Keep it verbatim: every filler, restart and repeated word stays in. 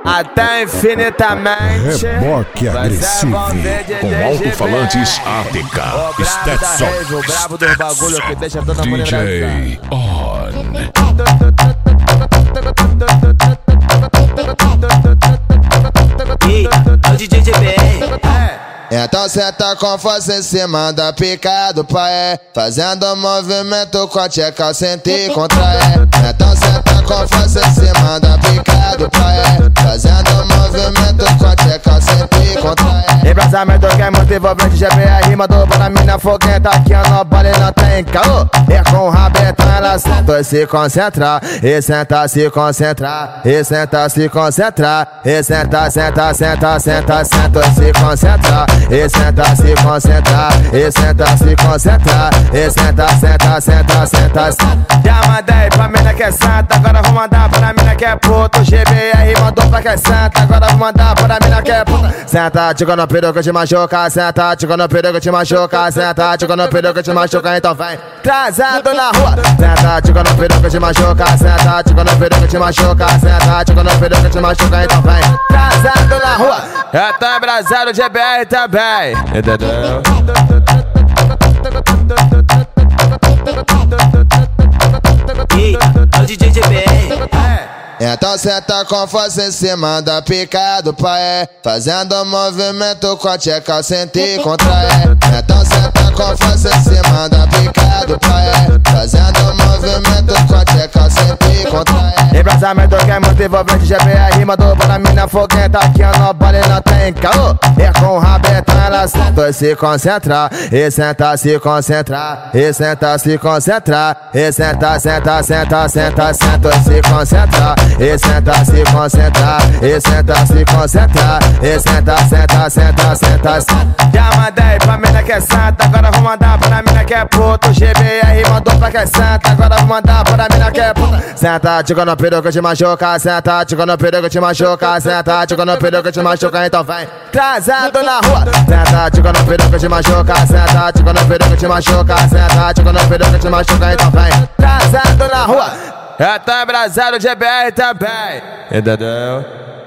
até infinitamente. Reboque agressivo. Com alto-falantes A T K. Stetson. O brabo do bagulho que deixa toda mulher D J On. E é o D J G B R. Então senta com força em cima da pica do pai, fazendo movimento com a tcheca, sente e contrai. Então senta com força em cima da pica do pai, fazendo movimento com a tcheca, sente e contrai. Embrasamento que é muito envolvente, G B R mandou para a mina foguenta, aqui a nobole não tem caô. E com o rabetão ela senta e se concentra, e senta, se concentra, e senta, se concentra, e senta, senta, senta, senta, senta e se concentra. E senta, se concentra, e senta, se concentra, e senta, senta, senta, senta, senta. Já mandei pra mina que é santa, agora vou mandar pra mina que é puto. G B R mandou pra que é santa, agora vou mandar pra mina que é puta. Senta, tico no peru que te machuca, senta, tico no peru que te machuca, senta, tico no peru que te machuca, então vem. Trazado na rua, senta, tico no peru que te machuca, senta, tico no peru que te machuca, senta, tico no peru que te machuca, então vem. Trazado na rua, eu tô embrasado, G B R também. Entendeu? E é o D J G B R. Então senta com força em cima da pica do pai, fazendo movimento com a tcheca, sente e contrai. Então senta com força em cima da pica do pai, fazendo movimento com a tcheca, sente e contrai. Embrasamento que é muito envolvente, G B R mandou para a mina foguenta, aqui a nobole não tem caô. E com o rabetão ela senta e se concentra, e senta, se concentra, e senta, se concentra, e senta, senta, senta, senta, senta e se concentra. E senta, se concentra, e senta, se concentra, e senta, senta, senta, senta, senta. Já mandei pra mina que é santa, agora vou mandar pra mina que é puto. G B R mandou pra que é santa, agora vou mandar pra mina que é puta. Senta, tico no peru que te machuca, senta, tico no peru que te machuca, senta, tico no peru que te machuca, então vem. Trazado na rua, senta, tico no peru que te machuca, senta, tico no peru que te machuca, senta, tico no peru que te machuca, então vem. Trazado na rua, eu tô embrasado, G B R também. Entendeu?